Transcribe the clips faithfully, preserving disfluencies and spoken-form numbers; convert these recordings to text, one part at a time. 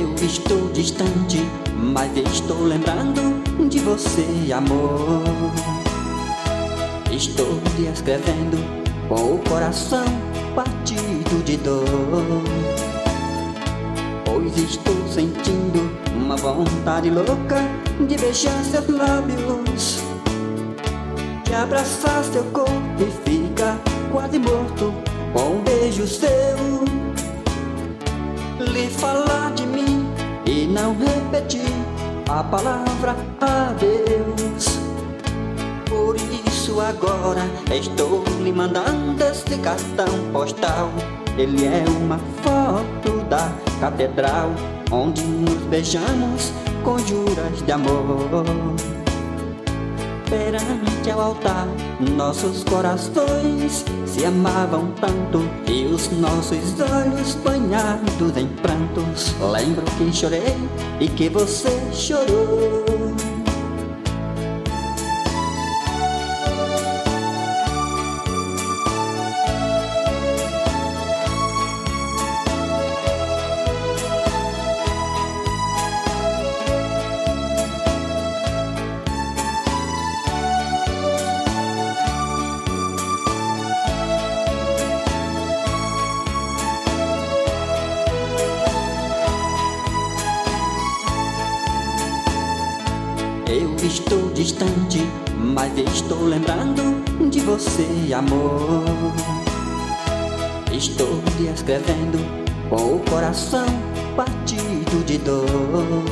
Eu estou distante, mas estou lembrando de você, amor. Estou te escrevendo com o coração partido de dor, pois estou sentindo uma vontade louca de beijar seus lábios, de abraçar seu corpo e ficar quase morto com um beijo seu, lhe falar de mim e não repetir a palavra adeus. Por isso agora estou lhe mandando este cartão postal. Ele é uma foto da catedral onde nos beijamos com juras de amor. Perante ao altar, nossos corações se amavam tanto e os nossos olhos banhados em prantos. Lembro que chorei e que você chorou. Eu estou distante, mas estou lembrando de você, amor. Estou te escrevendo com o coração partido de dor,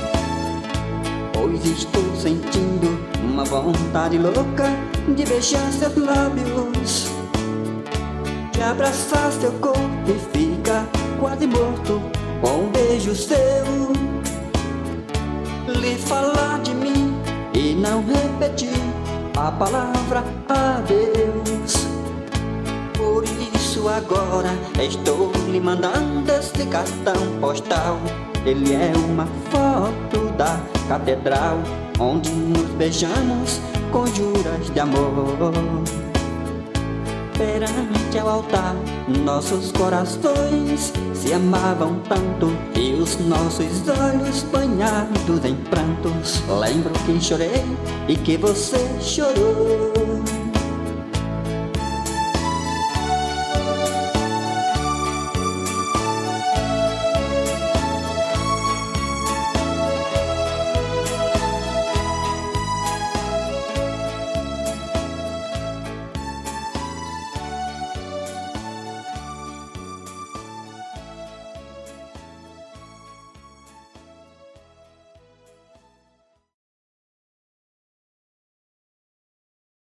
pois estou sentindo uma vontade louca de beijar seus lábios, de abraçar seu corpo e ficar quase morto com um beijo seu, lhe falar de mim e não repetir a palavra adeus. Por isso agora estou lhe mandando este cartão postal. Ele é uma foto da catedral onde nos beijamos com juras de amor. Perante ao altar, nossos corações se amavam tanto e os nossos olhos banhados em prantos. Lembro que chorei e que você chorou.